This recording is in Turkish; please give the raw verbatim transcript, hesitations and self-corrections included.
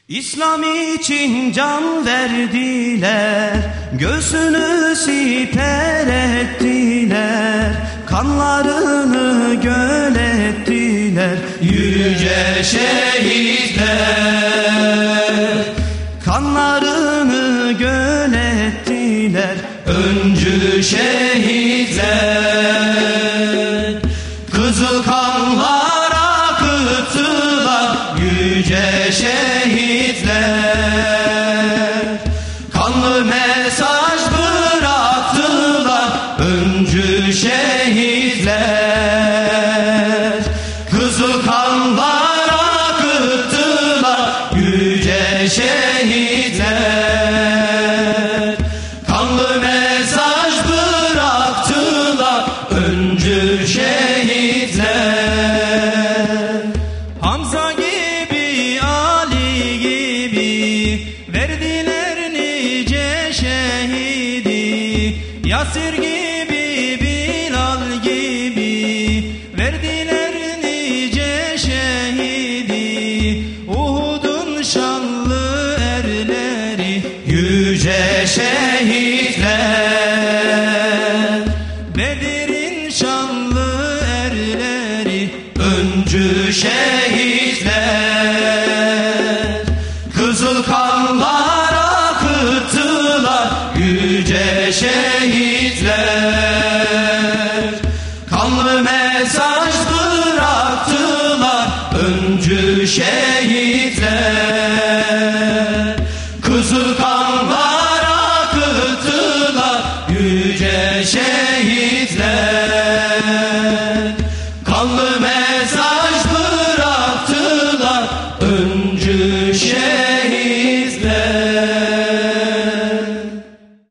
İslam için can verdiler, göğsünü siper ettiler, kanlarını göl ettiler, yüce şehitler. Kanlarını göl ettiler, öncü şehitler. Kızıl kanlar akıttılar, yüce şehitler. Kanlı mesaj bıraktılar, öncü şehitler. Kızıl kanlar akıttılar, yüce şehitler. Kanlı mesaj bıraktılar, öncü şehitler. Hamza gibi, Ali gibi verdiler nice şehidi. Yasir gibi, Bilal gibi verdiler nice şehidi. Uhud'un şanlı erleri, yüce şehitler. Bedir'in şanlı erleri, öncü şehitler. Kızıl kanlar akıttılar, yüce şehitler. Kanlı mesaj bıraktılar, öncü şehitler.